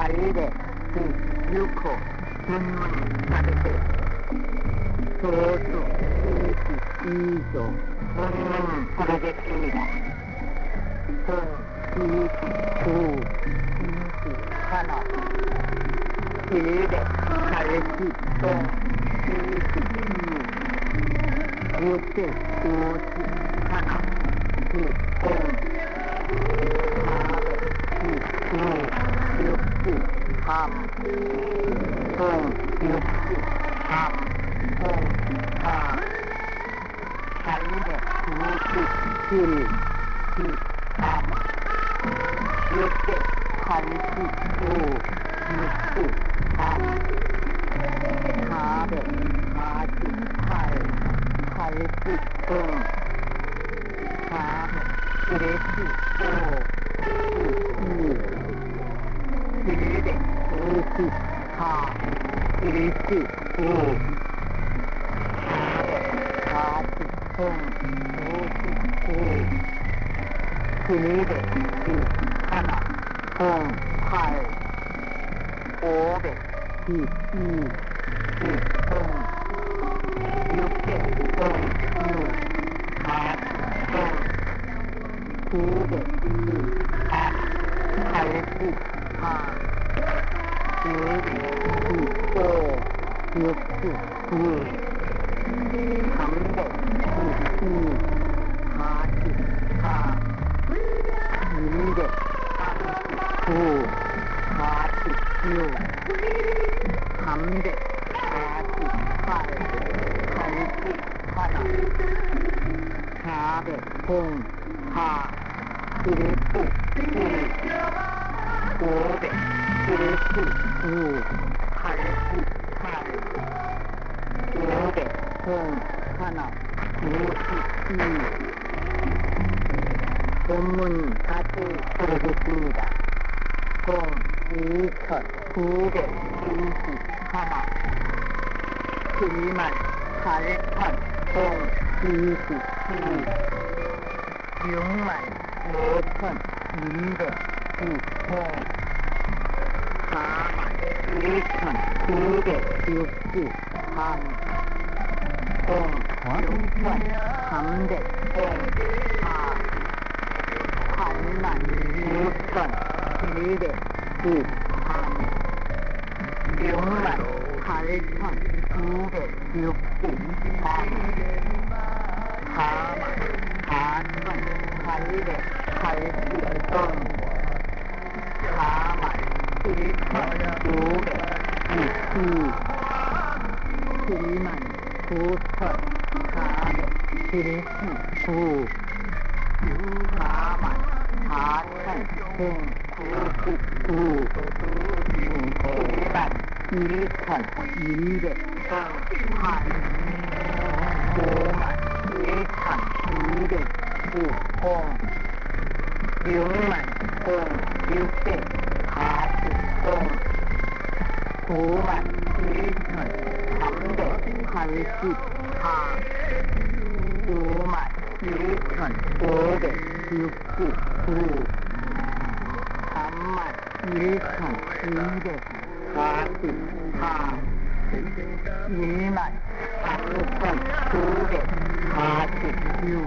가일에 6호 전문 가르대 소수 22조 전문 가르대입니다. 동 29, 21, 180, 동 22, 650, 하나, 6, 동 63, 동 63, 동 4, 497, 13, 685, 63, 448, 80동 475, 754, 75, 440동 59, 710, 하나, 동 8, 512, 10동 600동 6, 4동 910, 84, 115, 69, 312, 44, 239, 46, 348, 81, 400동 4, 19, 500, 19, 88, 500동 하나, 92, 본문 다시 들어보겠습니다. 동 2921, 78,000, 동 22, 65,210, 동 42,963, 동 6,300, 동 4, 86,713, 68,963, 44,880동 47,522, 79,479, 44,199, 1,200, 8, 51,209, 6,640, 91,384, 51,569, 31,244, 13,946,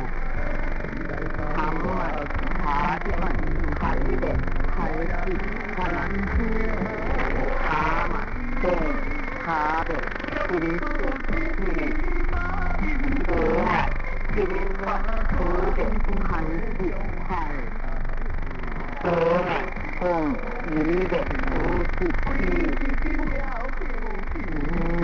4,477, 5,152,